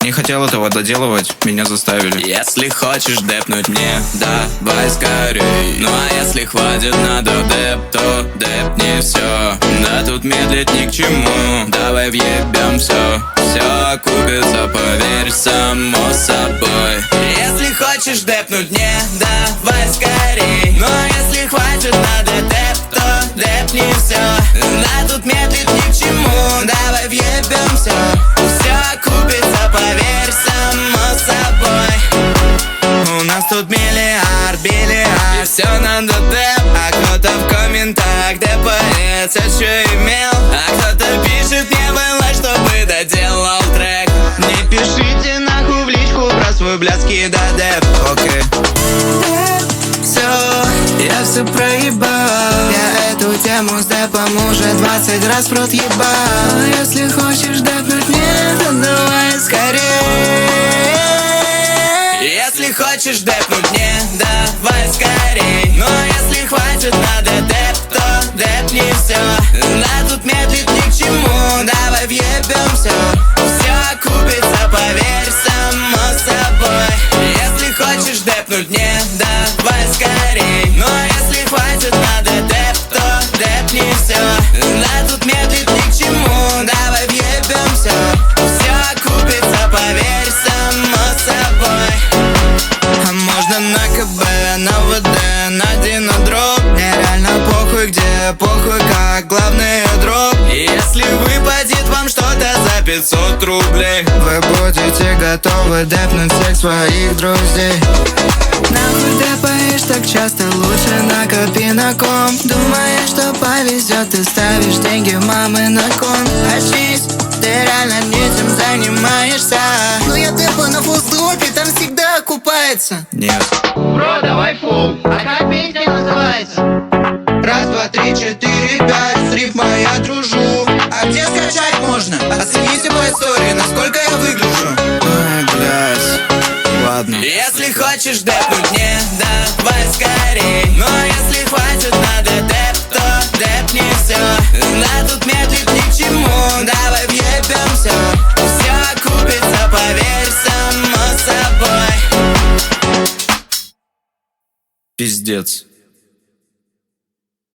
не хотел этого доделывать, меня заставили. Если хочешь депнуть мне, давай скорей. Ну а если хватит на деп, то депни все. Да тут медлить ни к чему, давай въебем все. Все окупится, поверь, само собой. Если хочешь депнуть мне, давай скорей. Ну а если хватит на деп, то депни все. Да тут медлить ни к чему, давай въебем все. Все окупится, поверь, само собой. У нас тут миллиард, и все надо деп. А кто-то в комментах депает все, что имел. А кто-то пишет мне было, чтобы доделал трек. Не пишите нахуй в личку про свой блядский деп. Окей. Все, я все проебал. Я эту тему с депом уже 20 раз в рот ебал. Но если хочешь депнуть мне, то давай скорее. Если хочешь депнуть мне, давай скорей. Но если хватит на деп, то депни все. Да тут медлить ни к чему, давай въебем все. Все окупится, поверь, само собой. Если хочешь депнуть мне, давай скорей. Но если хватит на деп, то депни все. Да тут медлить ни к чему, давай въебем все. Все окупится, поверь, само собой. А можно на КБ, на ВД, на Динодроп. Мне реально похуй где, похуй как, главное дроп. И если выпадет вам что-то за 500 рублей, вы будете готовы депнуть всех своих друзей. Нахуй депаешь так часто, лучше накопи на ком. Думаешь, что повезет, ты ставишь деньги мамы на кон. Очнись, ты реально этим занимаешься. Но я депаю на фулл-стопе, там всегда окупается. Нет. Бро, давай фул, а как песня называется? Раз, два, три, четыре, пять, с рифмой я дружу. А где скачать можно? Оцените по истории, насколько я выгляжу. Ай, блядь. Ладно. Если хочешь депнуть мне, давай скорей. Но если хватит на деп, то депни все. Да тут медлить ни к чему, давай въебем все. Все окупится, поверь, само собой. Пиздец.